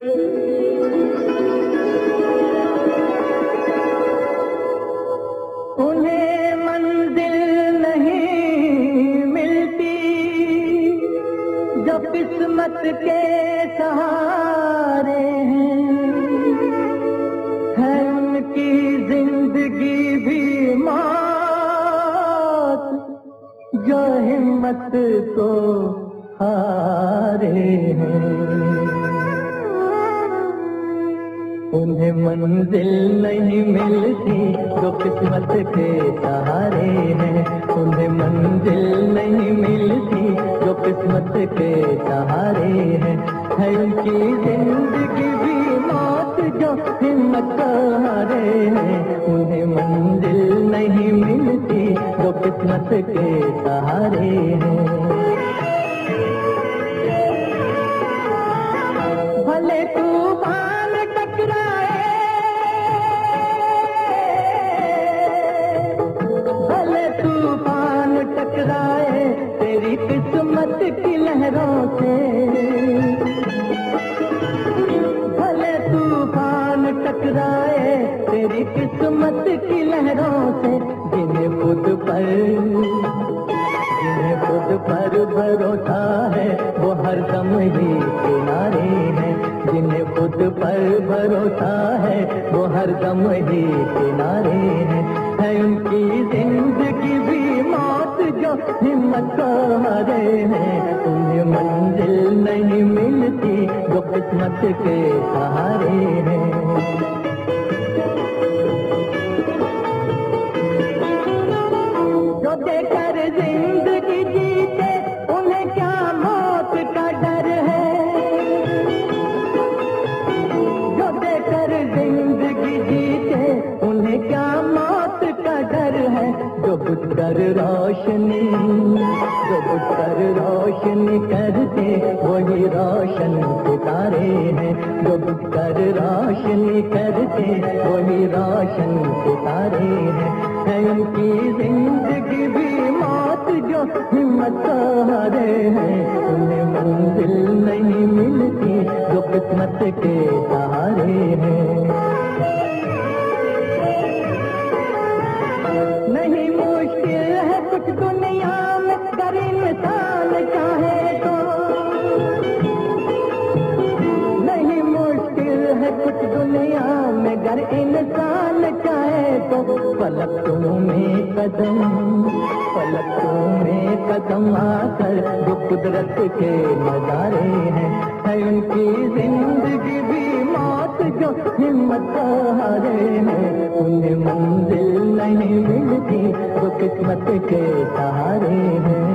उन्हें मंजिल नहीं मिलती जो किस्मत के सहारे है उनकी जिंदगी भी मौत जो हिम्मत को हारे हैं। उन्हें मंजिल नहीं मिलती जो किस्मत के सहारे हैं। उन्हें मंजिल नहीं मिलती जो किस्मत के सहारे हैं। है उनकी जिंदगी भी मौत जो हिम्मत को हारे हैं। उन्हें मंजिल नहीं मिलती जो किस्मत के सहारे हैं। भले तूफान टकराए, भले तूफान टकराए तेरी किस्मत की लहरों से। भले तूफान टकराए तेरी किस्मत की लहरों से। जिन्हें खुद पर भरोसा है वो हर दम ही किनारे हैं। जिन्हें खुद पर भरोसा है वो हर दम ही किनारे हैं। है उनकी जिंदगी भी मौत जो हिम्मत को हारे हैं। उन्हें मंजिल नहीं मिलती जो किस्मत के सहारे हैं। जो देकर जिंदगी जीते उन्हें क्या मौत का डर है। जो देकर जिंदगी जीते उन्हें क्या मौत का डर है। जो बुझकर रोशनी करते वही रोशन सितारे हैं। जो बुझकर रोशनी करते वही रोशन सितारे हैं। है उनकी जिंदगी भी मौत जो हिम्मत को हारे हैं। उन्हें मंजिल नहीं मिलती जो किस्मत के सहारे हैं। नहीं मुश्किल है कुछ दुनिया में कर इंसान चाहे तो। नहीं मुश्किल है कुछ दुनिया में गर इंसान चाहे तो। पलकों में कदम आकर जो कुदरत के नजारे हैं। है उनकी जिंदगी भी मौत जो हिम्मत को हारे हैं। उन्हें मंजिल नहीं मिलती जो किस्मत के सहारे हैं।